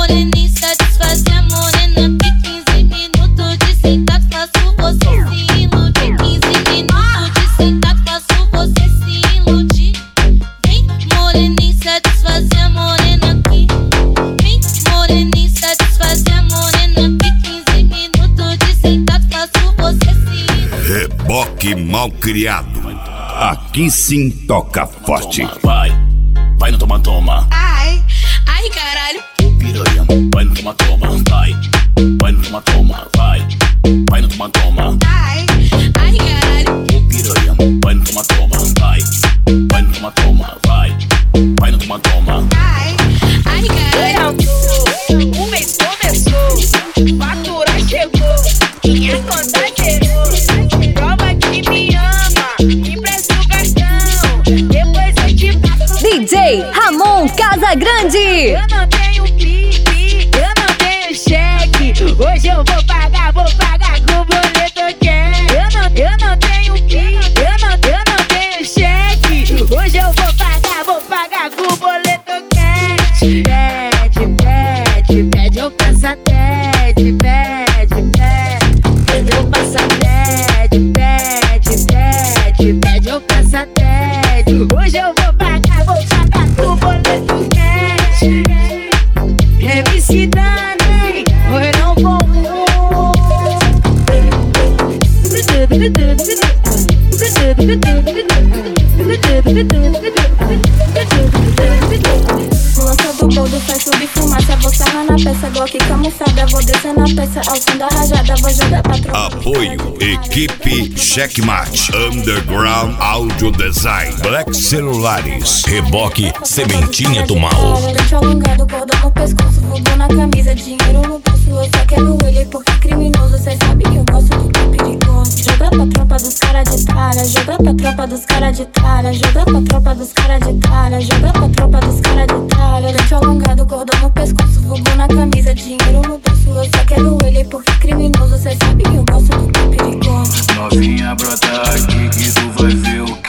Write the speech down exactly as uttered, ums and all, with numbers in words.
moreninha satisfazer a morena que quinze minutos de sentado faço você se iludir. quinze minutos de sentado faço você se iludir. Vem moreninha satisfazer a morena que. Vem moreninha satisfazer a morena que quinze minutos de sentado faço você se iludir. Reboque Malcriado. Aqui sim toca forte. Vai, vai no toma toma. Ai, ai caralho. Piranha, vai no toma toma. Vai, vai no toma toma. Vai, vai no toma toma. Ai, ai caralho. Piranha, vai no toma toma. Vai, vai no toma toma. Vai, vai no toma toma. Ai, ai caralho. O mês começou, fatura chegou, minha conta zerou. Prova que me ama, empresta o cartão, depois eu te pago. D J Ramon Casagrande. Eu não tenho pique, eu não tenho cheque. Hoje eu vou pagar, vou pagar com o boleto cash. Eu não, eu não tenho pique, eu não, eu não tenho cheque. Hoje eu vou pagar, vou pagar com o boleto cash. Pede, pede, pede, eu passo até. Pede, pede, pede, eu passo até. Pede, pede, pede, eu passo até. Hoje eu vou pagar, vou pagar com o boleto cash. M C Dani, oi não vou. Lança do boldo, faz subir fumaça. Vou sarrar na peça, Glock camuflada. Vou descer na peça, ao som da rajada. Vou jogar pra tropa. Apoio Equipe Checkmate, Underground Audio Design, Black Celulares, Reboque Sementinha do Mal. Dente alongado, cordão no pescoço, vulgo na camisa, dinheiro no bolso. Eu só quero ele porque é criminoso. Cês sabem que eu gosto do que é perigoso. Joga pra tropa dos cara de cara, joga pra tropa dos cara de cara, joga pra tropa dos cara de cara, joga pra tropa dos cara de cara. Dente alongado, cordão no pescoço, vulgo na camisa, dinheiro no bolso. Eu só quero ele porque é criminoso. Cês sabem que eu gosto do que é perigoso. Novinha, brota aqui que tu vai ver o